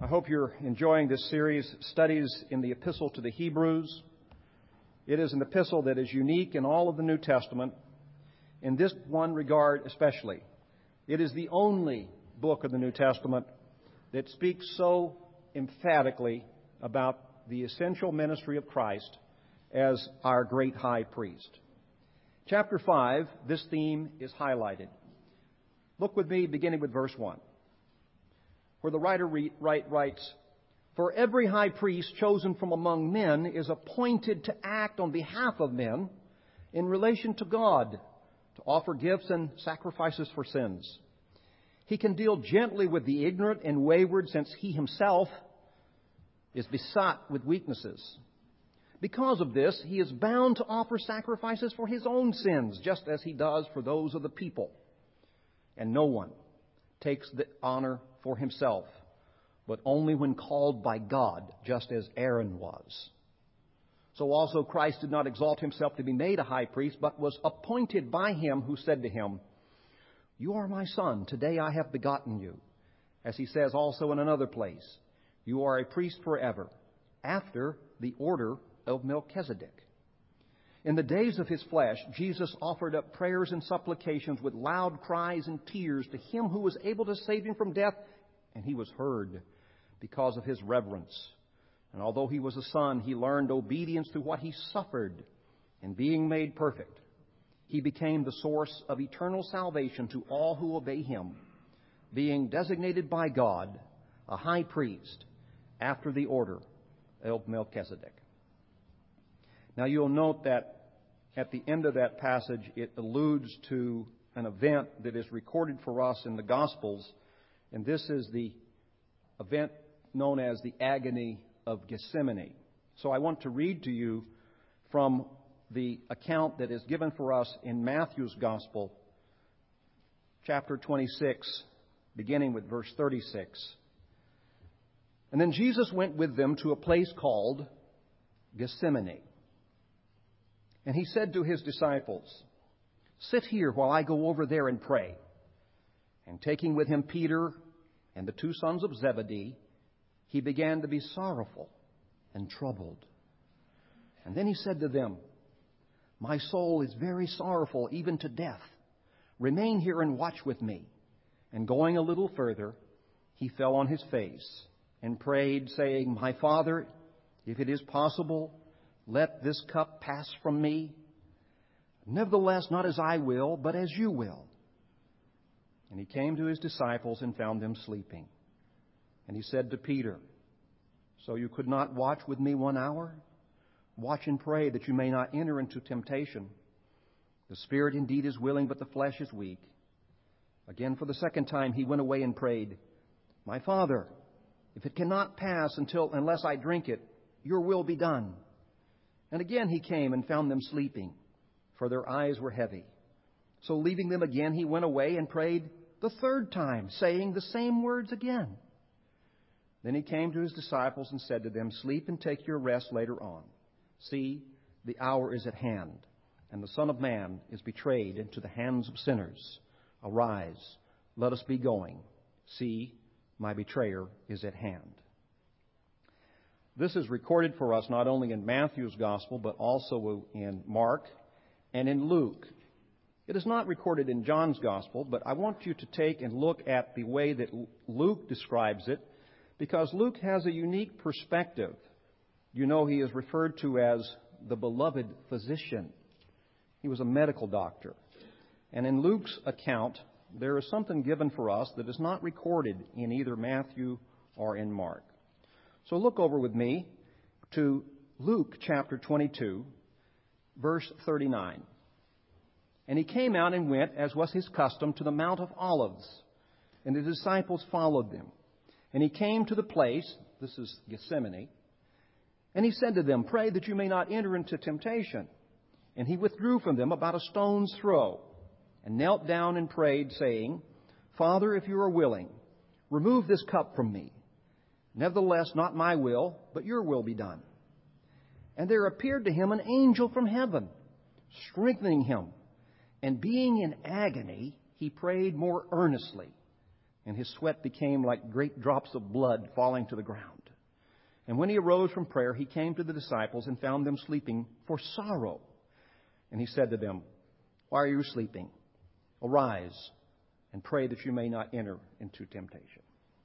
I hope you're enjoying this series, Studies in the Epistle to the Hebrews. It is an epistle that is unique in all of the New Testament, in this one regard especially. It is the only book of the New Testament that speaks so emphatically about the essential ministry of Christ as our great high priest. Chapter 5, this theme is highlighted. Look with me, beginning with verse 1. Where the writer writes, "For every high priest chosen from among men is appointed to act on behalf of men in relation to God, to offer gifts and sacrifices for sins. He can deal gently with the ignorant and wayward, since he himself is besought with weaknesses. Because of this, he is bound to offer sacrifices for his own sins, just as he does for those of the people. And no one takes the honor for himself, but only when called by God, just as Aaron was. So also Christ did not exalt himself to be made a high priest, but was appointed by him who said to him, 'You are my son, today I have begotten you.' As he says also in another place, 'You are a priest forever, after the order of Melchizedek.' In the days of his flesh, Jesus offered up prayers and supplications with loud cries and tears to him who was able to save him from death, and he was heard because of his reverence. And although he was a son, he learned obedience through what he suffered. And being made perfect, he became the source of eternal salvation to all who obey him, being designated by God a high priest after the order of Melchizedek." Now you'll note that at the end of that passage, it alludes to an event that is recorded for us in the Gospels, and this is the event known as the agony of Gethsemane. So I want to read to you from the account that is given for us in Matthew's Gospel, chapter 26, beginning with verse 36. "And then Jesus went with them to a place called Gethsemane. And he said to his disciples, 'Sit here while I go over there and pray.' And taking with him Peter and the two sons of Zebedee, he began to be sorrowful and troubled. And then he said to them, 'My soul is very sorrowful, even to death. Remain here and watch with me.' And going a little further, he fell on his face and prayed, saying, 'My Father, if it is possible, let this cup pass from me. Nevertheless, not as I will, but as you will.' And he came to his disciples and found them sleeping. And he said to Peter, 'So you could not watch with me 1 hour? Watch and pray that you may not enter into temptation. The spirit indeed is willing, but the flesh is weak.' Again, for the second time, he went away and prayed, 'My Father, if it cannot pass unless I drink it, your will be done.' And again he came and found them sleeping, for their eyes were heavy. So leaving them again, he went away and prayed the third time, saying the same words again. Then he came to his disciples and said to them, 'Sleep and take your rest later on. See, the hour is at hand, and the Son of Man is betrayed into the hands of sinners. Arise, let us be going. See, my betrayer is at hand.'" This is recorded for us not only in Matthew's Gospel, but also in Mark and in Luke. It is not recorded in John's Gospel, but I want you to take and look at the way that Luke describes it, because Luke has a unique perspective. You know, he is referred to as the beloved physician. He was a medical doctor. And in Luke's account, there is something given for us that is not recorded in either Matthew or in Mark. So look over with me to Luke chapter 22, verse 39. "And he came out and went, as was his custom, to the Mount of Olives, and the disciples followed them. And he came to the place," this is Gethsemane, "and he said to them, 'Pray that you may not enter into temptation.' And he withdrew from them about a stone's throw, and knelt down and prayed, saying, 'Father, if you are willing, remove this cup from me. Nevertheless, not my will, but your will be done.' And there appeared to him an angel from heaven, strengthening him. And being in agony, he prayed more earnestly. and his sweat became like great drops of blood falling to the ground. And when he arose from prayer, he came to the disciples and found them sleeping for sorrow. And he said to them, "Why are you sleeping? Arise and pray that you may not enter into temptation."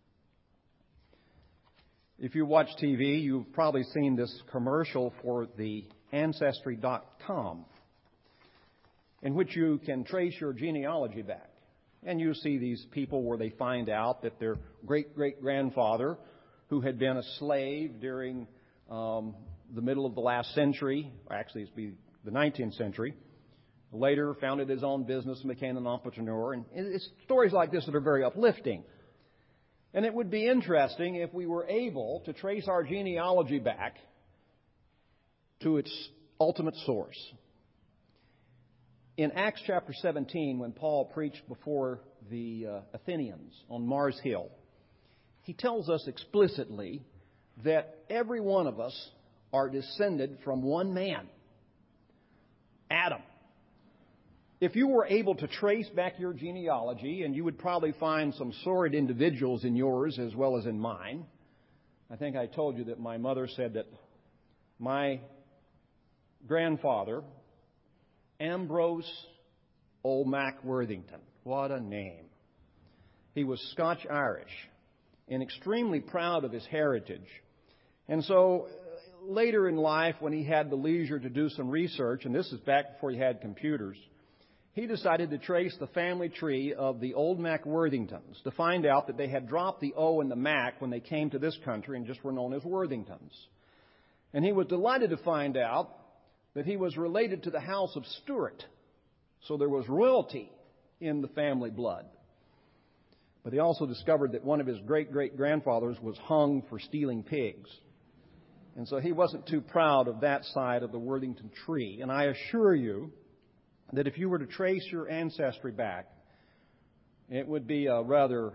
If you watch TV, you've probably seen this commercial for the Ancestry.com, in which you can trace your genealogy back. And you see these people where they find out that their great-great-grandfather, who had been a slave during the middle of the last century, or actually it'd be the 19th century, later founded his own business and became an entrepreneur. And it's stories like this that are very uplifting. And it would be interesting if we were able to trace our genealogy back to its ultimate source. In Acts chapter 17, when Paul preached before the Athenians on Mars Hill, he tells us explicitly that every one of us are descended from one man, Adam. If you were able to trace back your genealogy, and you would probably find some sordid individuals in yours as well as in mine. I think I told you that my mother said that my grandfather, Ambrose Olmac Worthington, what a name. He was Scotch-Irish and extremely proud of his heritage. And so later in life, when he had the leisure to do some research, and this is back before he had computers, he decided to trace the family tree of the Olmac Worthingtons to find out that they had dropped the O and the Mac when they came to this country and just were known as Worthingtons. And he was delighted to find out that he was related to the house of Stuart. So there was royalty in the family blood. But he also discovered that one of his great-great-grandfathers was hung for stealing pigs. And so he wasn't too proud of that side of the Worthington tree. And I assure you that if you were to trace your ancestry back, it would be a rather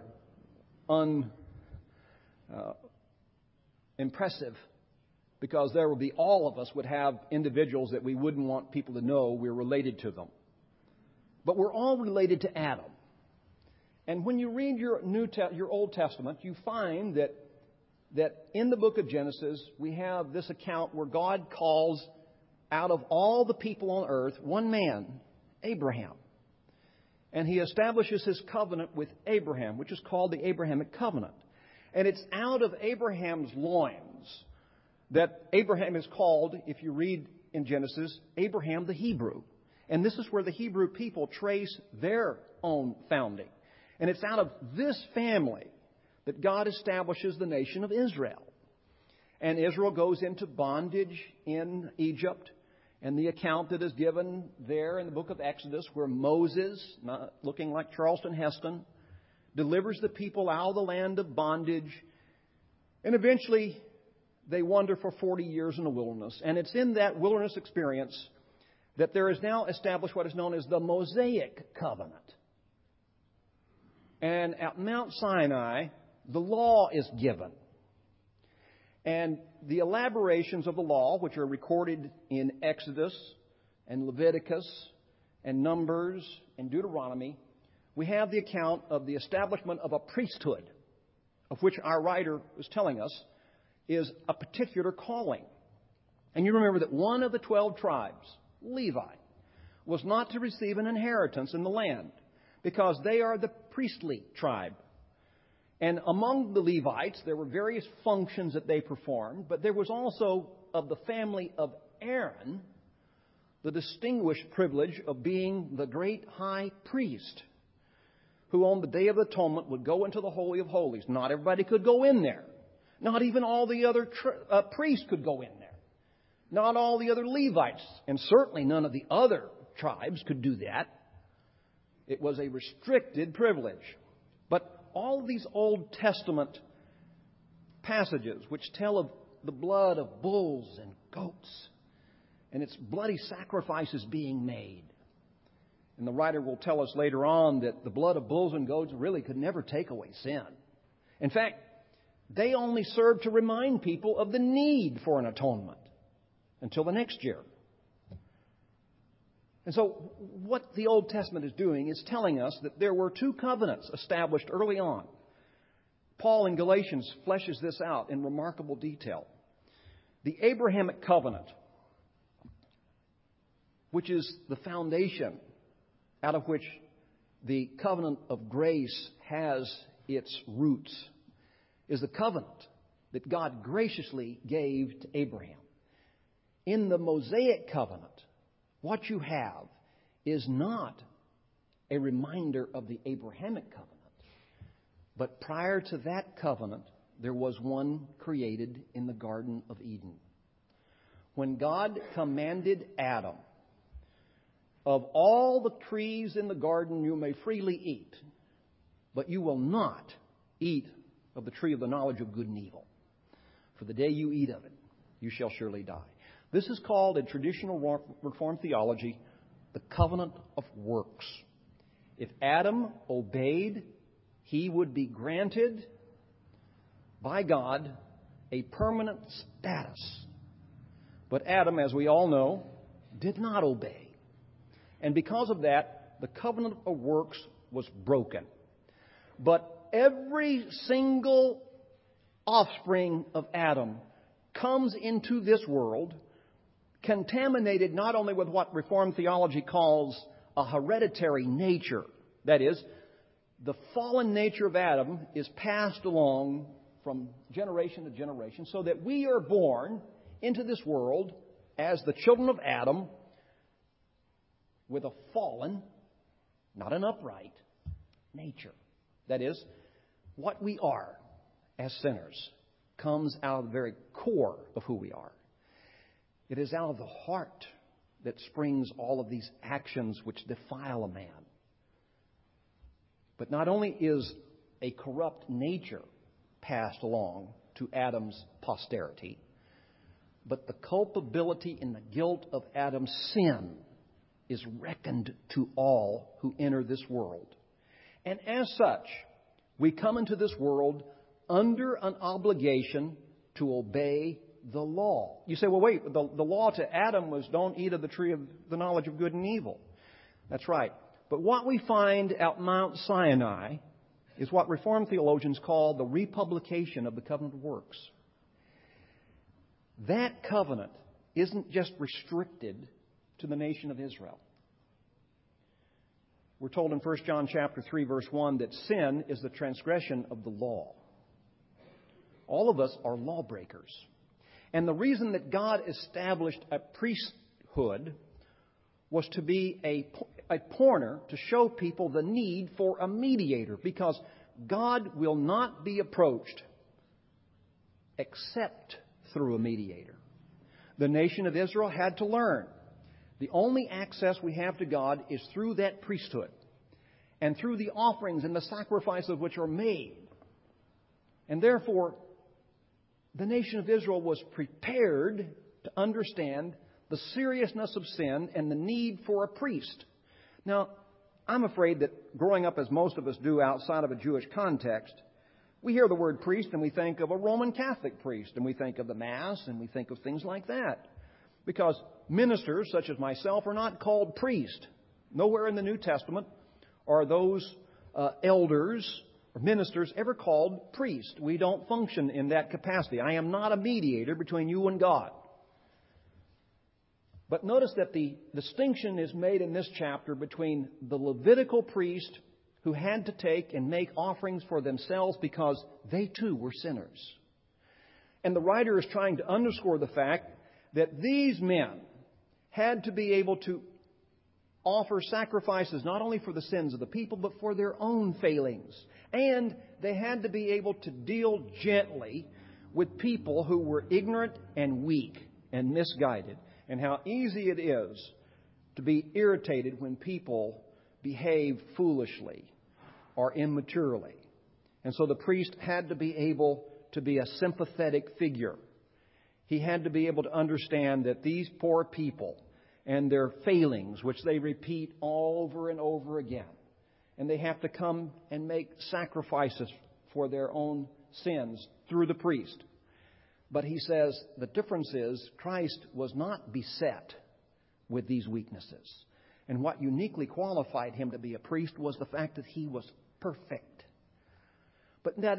impressive, because there would be, all of us would have individuals that we wouldn't want people to know we're related to them. But we're all related to Adam. And when you read your Old Testament, you find that in the book of Genesis, we have this account where God calls out of all the people on earth one man, Abraham. And he establishes his covenant with Abraham, which is called the Abrahamic covenant. And it's out of Abraham's loins that Abraham is called, if you read in Genesis, Abraham the Hebrew. And this is where the Hebrew people trace their own founding. And it's out of this family that God establishes the nation of Israel. And Israel goes into bondage in Egypt. And the account that is given there in the book of Exodus, where Moses, not looking like Charleston Heston, delivers the people out of the land of bondage. And eventually they wander for 40 years in the wilderness. And it's in that wilderness experience that there is now established what is known as the Mosaic Covenant. And at Mount Sinai, the law is given. And the elaborations of the law, which are recorded in Exodus and Leviticus and Numbers and Deuteronomy, we have the account of the establishment of a priesthood, of which our writer was telling us is a particular calling. And you remember that one of the 12 tribes, Levi, was not to receive an inheritance in the land because they are the priestly tribe. And among the Levites, there were various functions that they performed, but there was also, of the family of Aaron, the distinguished privilege of being the great high priest, who on the Day of Atonement would go into the Holy of Holies. Not everybody could go in there. Not even all the other priests could go in there. Not all the other Levites, and certainly none of the other tribes could do that. It was a restricted privilege. But all of these Old Testament passages which tell of the blood of bulls and goats and its bloody sacrifices being made. And the writer will tell us later on that the blood of bulls and goats really could never take away sin. In fact, they only serve to remind people of the need for an atonement until the next year. And so what the Old Testament is doing is telling us that there were two covenants established early on. Paul in Galatians fleshes this out in remarkable detail. The Abrahamic covenant, which is the foundation out of which the covenant of grace has its roots, is the covenant that God graciously gave to Abraham. In the Mosaic covenant, what you have is not a reminder of the Abrahamic covenant. But prior to that covenant, there was one created in the Garden of Eden. When God commanded Adam, of all the trees in the garden you may freely eat, but you will not eat of the tree of the knowledge of good and evil. For the day you eat of it, you shall surely die. This is called, in traditional Reformed theology, the covenant of works. If Adam obeyed, he would be granted by God a permanent status. But Adam, as we all know, did not obey. And because of that, the covenant of works was broken. But every single offspring of Adam comes into this world contaminated not only with what Reformed theology calls a hereditary nature. That is, the fallen nature of Adam is passed along from generation to generation so that we are born into this world as the children of Adam with a fallen, not an upright, nature. That is, what we are as sinners comes out of the very core of who we are. It is out of the heart that springs all of these actions which defile a man. But not only is a corrupt nature passed along to Adam's posterity, but the culpability and the guilt of Adam's sin is reckoned to all who enter this world. And as such, we come into this world under an obligation to obey the law. You say, well, wait, the law to Adam was don't eat of the tree of the knowledge of good and evil. That's right. But what we find at Mount Sinai is what Reformed theologians call the republication of the covenant of works. That covenant isn't just restricted to the nation of Israel. We're told in 1 John chapter 3, verse 1, that sin is the transgression of the law. All of us are lawbreakers. And the reason that God established a priesthood was to be a pointer to show people the need for a mediator, because God will not be approached except through a mediator. The nation of Israel had to learn the only access we have to God is through that priesthood and through the offerings and the sacrifices which are made. And therefore, the nation of Israel was prepared to understand the seriousness of sin and the need for a priest. Now, I'm afraid that growing up as most of us do outside of a Jewish context, we hear the word priest and we think of a Roman Catholic priest, and we think of the Mass, and we think of things like that. Because ministers, such as myself, are not called priest. Nowhere in the New Testament are those elders or ministers ever called priest. We don't function in that capacity. I am not a mediator between you and God. But notice that the distinction is made in this chapter between the Levitical priest who had to take and make offerings for themselves because they too were sinners. And the writer is trying to underscore the fact that these men had to be able to offer sacrifices not only for the sins of the people, but for their own failings. And they had to be able to deal gently with people who were ignorant and weak and misguided, and how easy it is to be irritated when people behave foolishly or immaturely. And so the priest had to be able to be a sympathetic figure. He had to be able to understand that these poor people and their failings, which they repeat over and over again, and they have to come and make sacrifices for their own sins through the priest. But he says the difference is Christ was not beset with these weaknesses. And what uniquely qualified him to be a priest was the fact that he was perfect. But that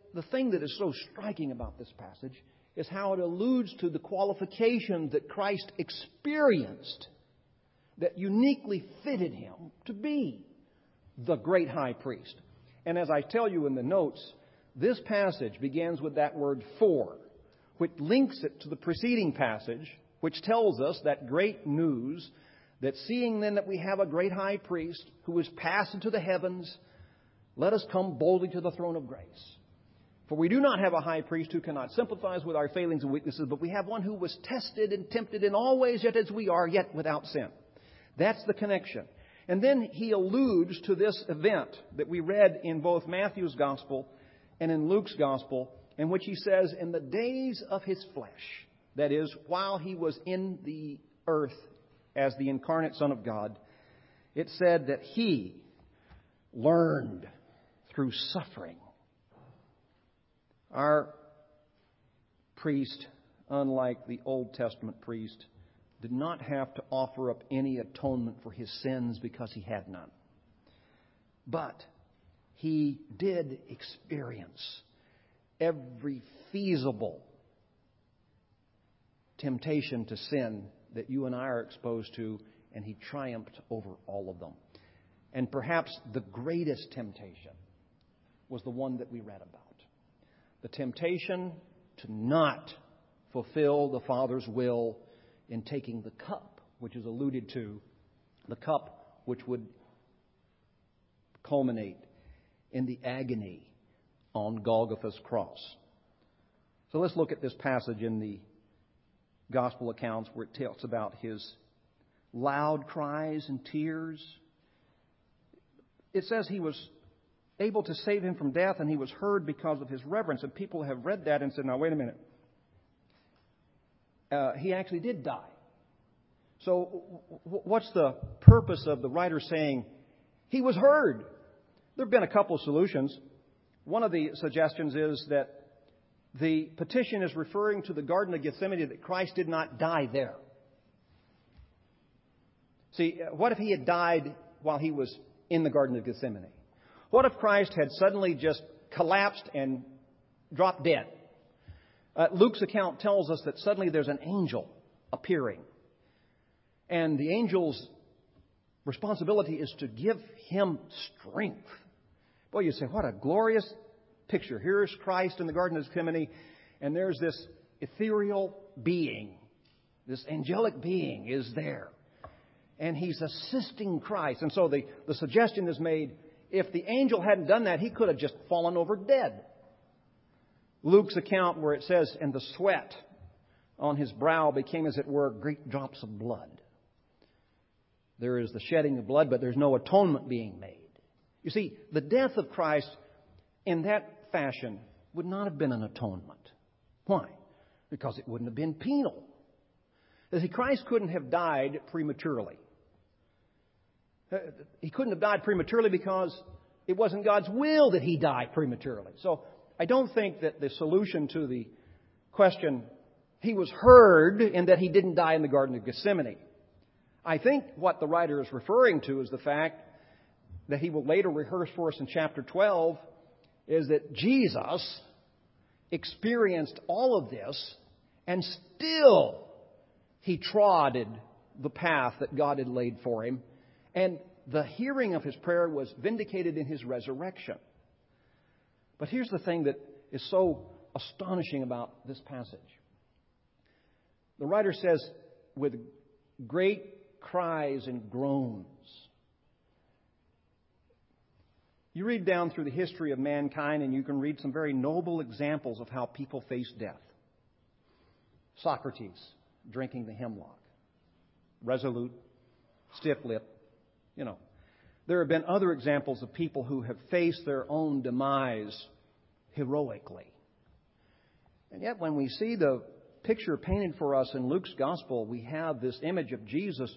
the thing that is so striking about this passage is how it alludes to the qualifications that Christ experienced that uniquely fitted him to be the great high priest. And as I tell you in the notes, this passage begins with that word "for," which links it to the preceding passage, which tells us that great news that seeing then that we have a great high priest who is passed into the heavens, let us come boldly to the throne of grace. For we do not have a high priest who cannot sympathize with our failings and weaknesses, but we have one who was tested and tempted in all ways, yet as we are, yet without sin. That's the connection. And then he alludes to this event that we read in both Matthew's Gospel and in Luke's Gospel, in which he says, in the days of his flesh, that is, while he was in the earth as the incarnate Son of God, it said that he learned through suffering. Our priest, unlike the Old Testament priest, did not have to offer up any atonement for his sins because he had none. But he did experience every feasible temptation to sin that you and I are exposed to, and he triumphed over all of them. And perhaps the greatest temptation was the one that we read about. The temptation to not fulfill the Father's will in taking the cup, which is alluded to, the cup which would culminate in the agony on Golgotha's cross. So let's look at this passage in the Gospel accounts where it tells about his loud cries and tears. It says he was able to save him from death, and he was heard because of his reverence. And people have read that and said, now, wait a minute. He actually did die. So what's the purpose of the writer saying he was heard? There have been a couple of solutions. One of the suggestions is that the petition is referring to the Garden of Gethsemane, that Christ did not die there. See, what if he had died while he was in the Garden of Gethsemane? What if Christ had suddenly just collapsed and dropped dead? Luke's account tells us that suddenly there's an angel appearing. And the angel's responsibility is to give him strength. Boy, you say, what a glorious picture. Here's Christ in the Garden of Gethsemane, and there's this ethereal being. This angelic being is there. And he's assisting Christ. And so the suggestion is made, if the angel hadn't done that, he could have just fallen over dead. Luke's account where it says, and the sweat on his brow became, as it were, great drops of blood. There is the shedding of blood, but there's no atonement being made. You see, the death of Christ in that fashion would not have been an atonement. Why? Because it wouldn't have been penal. You see, Christ couldn't have died prematurely. He couldn't have died prematurely because it wasn't God's will that he die prematurely. So I don't think that the solution to the question, he was heard in that he didn't die in the Garden of Gethsemane. I think what the writer is referring to is the fact that he will later rehearse for us in chapter 12 is that Jesus experienced all of this and still he trod the path that God had laid for him. And the hearing of his prayer was vindicated in his resurrection. But here's the thing that is so astonishing about this passage. The writer says, with great cries and groans. You read down through the history of mankind and you can read some very noble examples of how people face death. Socrates drinking the hemlock. Resolute, stiff-lipped. There have been other examples of people who have faced their own demise heroically. And yet when we see the picture painted for us in Luke's Gospel, we have this image of Jesus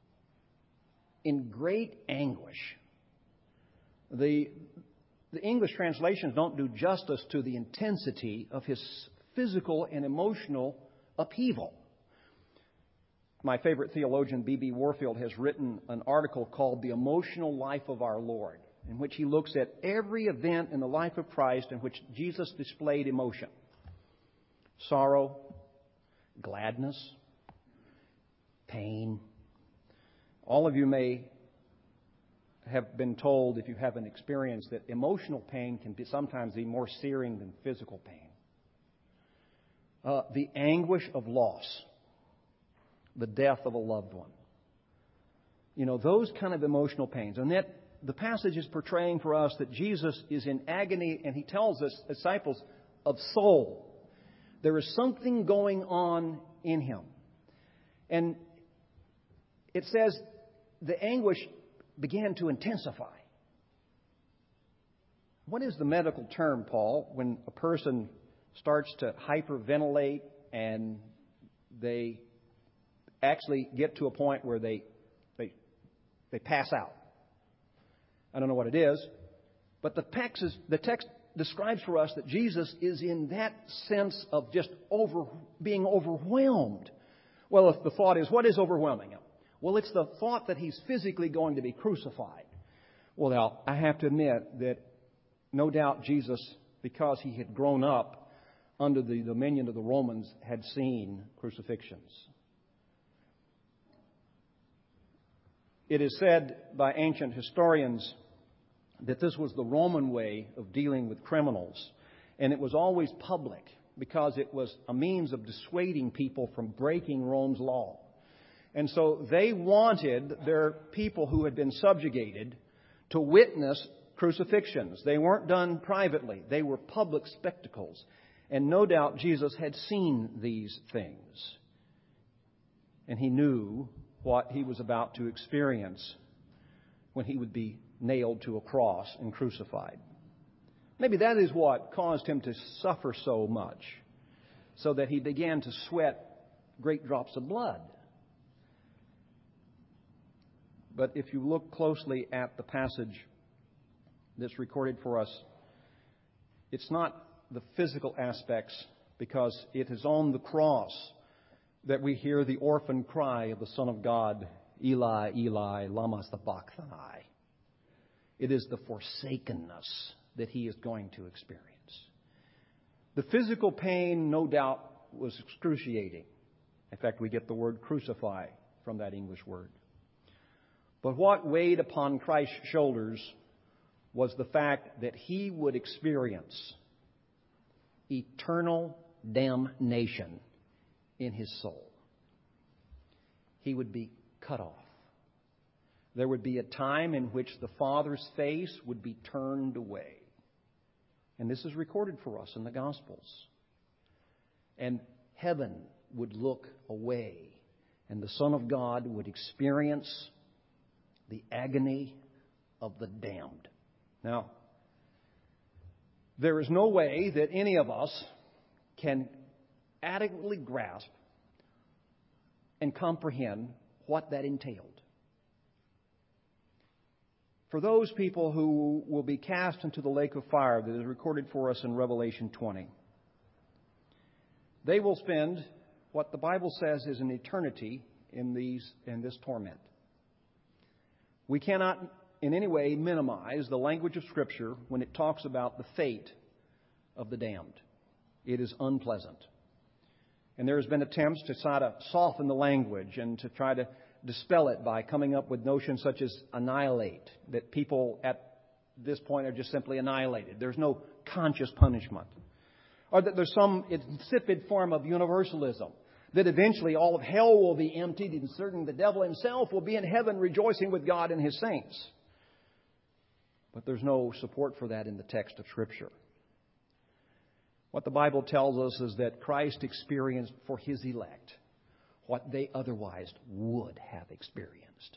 in great anguish. The English translations don't do justice to the intensity of his physical and emotional upheaval. My favorite theologian, B.B. Warfield, has written an article called The Emotional Life of Our Lord. in which he looks at every event in the life of Christ in which Jesus displayed emotion. Sorrow, gladness, pain. All of you may have been told, if you haven't experienced, that emotional pain can sometimes be more searing than physical pain. The anguish of loss, the death of a loved one. You know, those kind of emotional pains. And that the passage is portraying for us that Jesus is in agony, and he tells his disciples of soul. There is something going on in him. And it says the anguish began to intensify. What is the medical term, Paul, when a person starts to hyperventilate and they actually get to a point where they pass out? I don't know what it is, but the text describes for us that Jesus is in that sense of just being overwhelmed. Well, if the thought is, what is overwhelming him? Well, it's the thought that he's physically going to be crucified. Well, now, I have to admit that no doubt Jesus, because he had grown up under the dominion of the Romans, had seen crucifixions. It is said by ancient historians that this was the Roman way of dealing with criminals, and it was always public because it was a means of dissuading people from breaking Rome's law. And so they wanted their people who had been subjugated to witness crucifixions. They weren't done privately. They were public spectacles. And no doubt Jesus had seen these things. And he knew what he was about to experience when he would be nailed to a cross and crucified. Maybe that is what caused him to suffer so much, so that he began to sweat great drops of blood. But if you look closely at the passage that's recorded for us, it's not the physical aspects, because it is on the cross that we hear the orphan cry of the Son of God, Eli, Eli, lama sabachthani. It is the forsakenness that he is going to experience. The physical pain, no doubt, was excruciating. In fact, we get the word crucify from that English word. But what weighed upon Christ's shoulders was the fact that he would experience eternal damnation in his soul. He would be cut off. There would be a time in which the Father's face would be turned away. And this is recorded for us in the Gospels. And heaven would look away, and the Son of God would experience the agony of the damned. Now, there is no way that any of us can adequately grasp and comprehend what that entailed. For those people who will be cast into the lake of fire that is recorded for us in Revelation 20, they will spend what the Bible says is an eternity in this torment. We cannot in any way minimize the language of Scripture when it talks about the fate of the damned. It is unpleasant. And there has been attempts to try to soften the language and to try to dispel it by coming up with notions such as annihilate, that people at this point are just simply annihilated. There's no conscious punishment. Or that there's some insipid form of universalism, that eventually all of hell will be emptied and certain the devil himself will be in heaven rejoicing with God and his saints. But there's no support for that in the text of Scripture. What the Bible tells us is that Christ experienced for his elect what they otherwise would have experienced.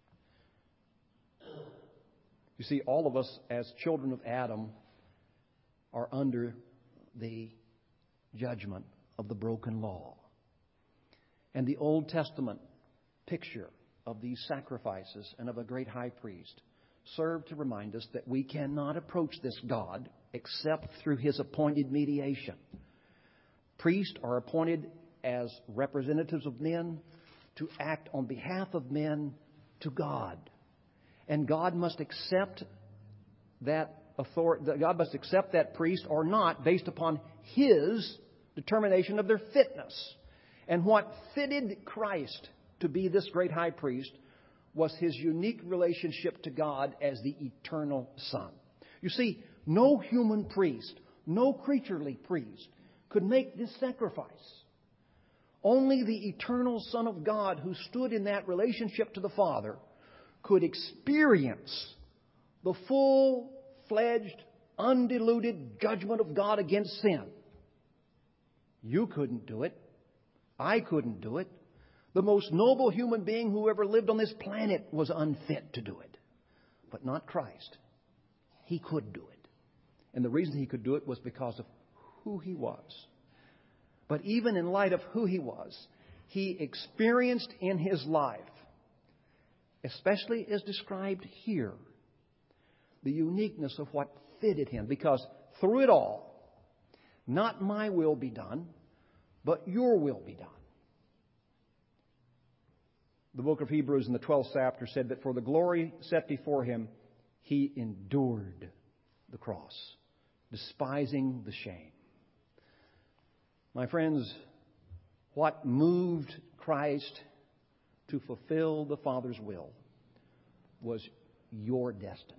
You see, all of us as children of Adam are under the judgment of the broken law. And the Old Testament picture of these sacrifices and of a great high priest serve to remind us that we cannot approach this God except through his appointed mediation. Priests are appointed as representatives of men to act on behalf of men to God. And God must accept that authority, that God must accept that priest or not based upon His determination of their fitness. And what fitted Christ to be this great high priest was His unique relationship to God as the eternal Son. You see, no human priest, no creaturely priest could make this sacrifice. Only the eternal Son of God, who stood in that relationship to the Father, could experience the full-fledged, undiluted judgment of God against sin. You couldn't do it. I couldn't do it. The most noble human being who ever lived on this planet was unfit to do it. But not Christ. He could do it. And the reason He could do it was because of who He was. But even in light of who He was, He experienced in His life, especially as described here, the uniqueness of what fitted Him. Because through it all, not my will be done, but your will be done. The book of Hebrews in the 12th chapter said that for the glory set before Him, He endured the cross, despising the shame. My friends, what moved Christ to fulfill the Father's will was your destiny.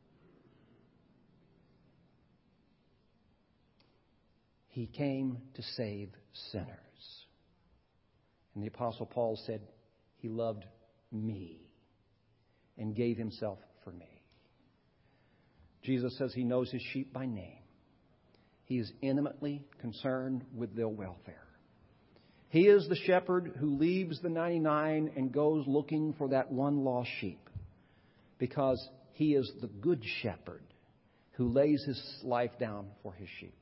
He came to save sinners. And the Apostle Paul said, He loved me and gave Himself for me. Jesus says He knows His sheep by name. He is intimately concerned with their welfare. He is the shepherd who leaves the 99 and goes looking for that one lost sheep, because He is the good shepherd who lays His life down for His sheep.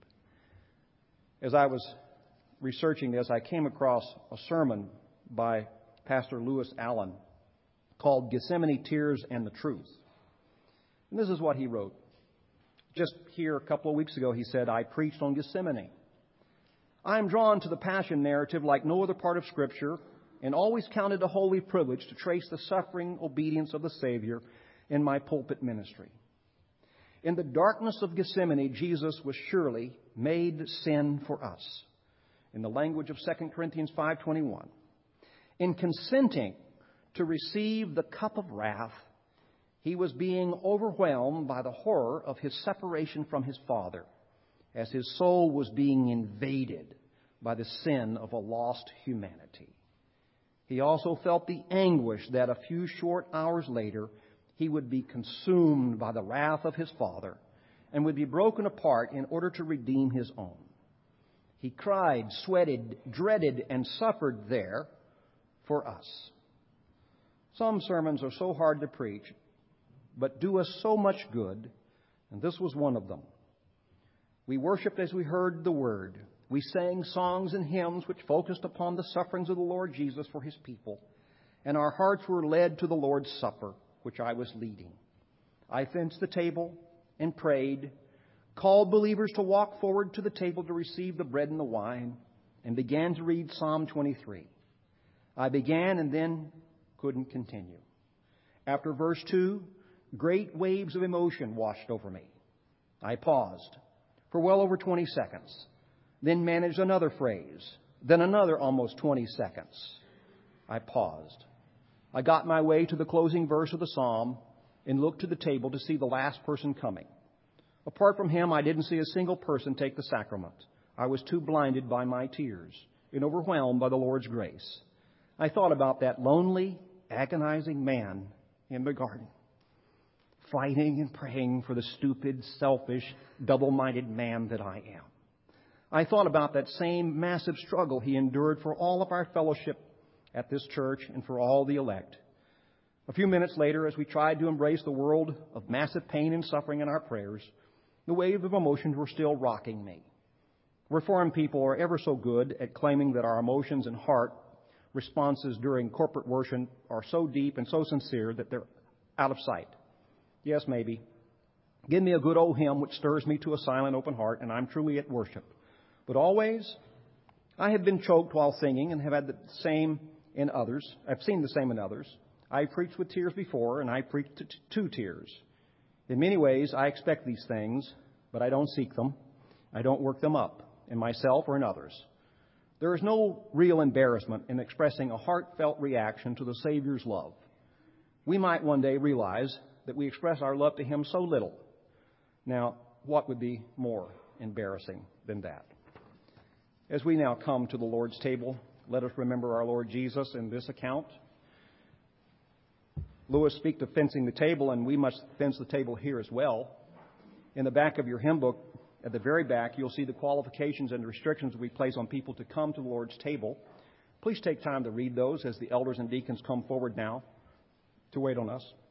As I was researching this, I came across a sermon by Pastor Lewis Allen called Gethsemane Tears and the Truth. And this is what he wrote. Just here a couple of weeks ago, he said, I preached on Gethsemane. I am drawn to the passion narrative like no other part of Scripture, and always counted a holy privilege to trace the suffering obedience of the Savior in my pulpit ministry. In the darkness of Gethsemane, Jesus was surely made sin for us. In the language of 2 Corinthians 5:21. In consenting to receive the cup of wrath, He was being overwhelmed by the horror of His separation from His Father, as His soul was being invaded by the sin of a lost humanity. He also felt the anguish that a few short hours later He would be consumed by the wrath of His Father and would be broken apart in order to redeem His own. He cried, sweated, dreaded, and suffered there for us. Some sermons are so hard to preach, but do us so much good, and this was one of them. We worshiped as we heard the Word. We sang songs and hymns which focused upon the sufferings of the Lord Jesus for His people, and our hearts were led to the Lord's Supper, which I was leading. I fenced the table and prayed, called believers to walk forward to the table to receive the bread and the wine, and began to read Psalm 23. I began and then couldn't continue. After verse 2, great waves of emotion washed over me. I paused for well over 20 seconds, then managed another phrase, then another almost 20 seconds. I paused. I got my way to the closing verse of the psalm and looked to the table to see the last person coming. Apart from him, I didn't see a single person take the sacrament. I was too blinded by my tears and overwhelmed by the Lord's grace. I thought about that lonely, agonizing man in the garden, fighting and praying for the stupid, selfish, double-minded man that I am. I thought about that same massive struggle He endured for all of our fellowship at this church and for all the elect. A few minutes later, as we tried to embrace the world of massive pain and suffering in our prayers, the wave of emotions were still rocking me. Reformed people are ever so good at claiming that our emotions and heart responses during corporate worship are so deep and so sincere that they're out of sight. Yes, maybe. Give me a good old hymn which stirs me to a silent, open heart, and I'm truly at worship. But always, I have been choked while singing and have had the same in others. I've seen the same in others. I preached with tears before, and I preached to tears. In many ways, I expect these things, but I don't seek them. I don't work them up in myself or in others. There is no real embarrassment in expressing a heartfelt reaction to the Savior's love. We might one day realize that we express our love to Him so little. Now, what would be more embarrassing than that? As we now come to the Lord's table, let us remember our Lord Jesus in this account. Lewis speaks of fencing the table, and we must fence the table here as well. In the back of your hymn book, at the very back, you'll see the qualifications and restrictions we place on people to come to the Lord's table. Please take time to read those as the elders and deacons come forward now to wait on us.